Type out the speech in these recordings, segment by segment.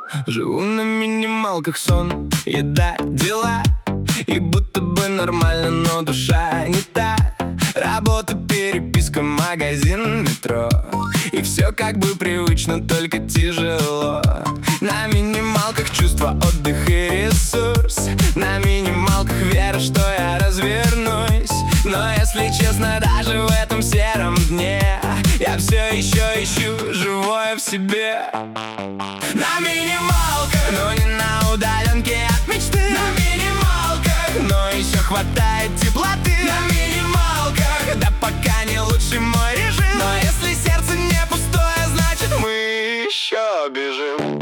Живу на минималках, сон, еда, дела. И будто бы нормально, но душа не та. Работа, переписка, магазин, метро. И все как бы привычно, только тяжело. На минималках чувство, отдых и ресурс. На минималках вера, что я развернусь. Но если честно, даже в этом сером дне я все еще ищу живое в себе. На минималках, но не на удаленке от мечты. На минималках, но еще хватает теплоты. На минималках, да пока не лучший мой режим. Но если сердце не пустое, значит мы еще бежим.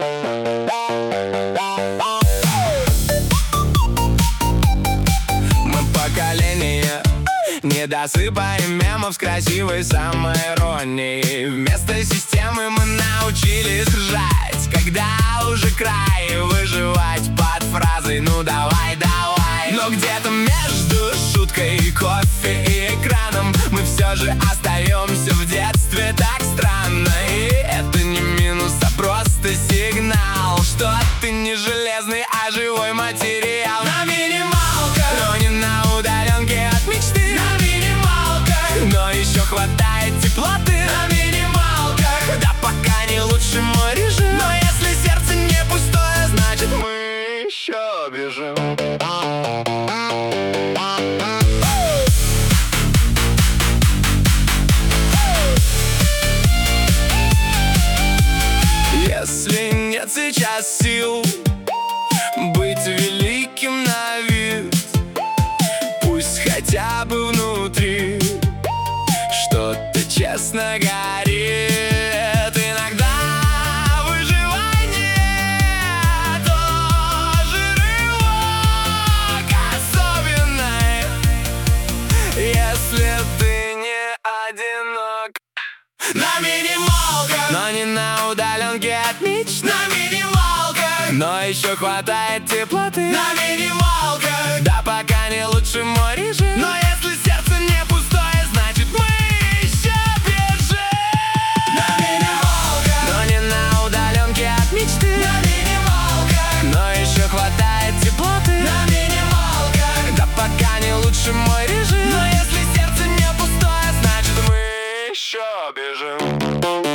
Мы поколение недосыпаем мемов с красивой самоиронией. Вместо системы мы научились ржать, когда уже край, выживать под фразой «ну давай, давай». Но где-то между шуткой, кофе и экраном мы все же остаемся в детстве так странно. И это не минус, а просто сигнал, что ты не железный, а живой материал. На минималках, но не на удаленке от мечты. На минималках, но еще хватает теплоты. На минималках, да пока не лучший мой режим. Но если сердце не пустое, значит мы еще бежим. Если нет сейчас сил быть великим на вид, пусть хотя бы внутри что-то честно горит. Иногда выживание тоже рывок особенный, если ты не одинок. На минималках, но не на удаленке от мечт. На минималках, но еще хватает теплоты. На минималках, да пока не лучший мой режим. Но если сердце не пустое, значит мы еще бежим. На минималках, но не на удаленке от мечты. На минималках, но еще хватает теплоты. На минималках, да пока не лучший мой режим. Но если сердце не пустое, значит мы еще бежим.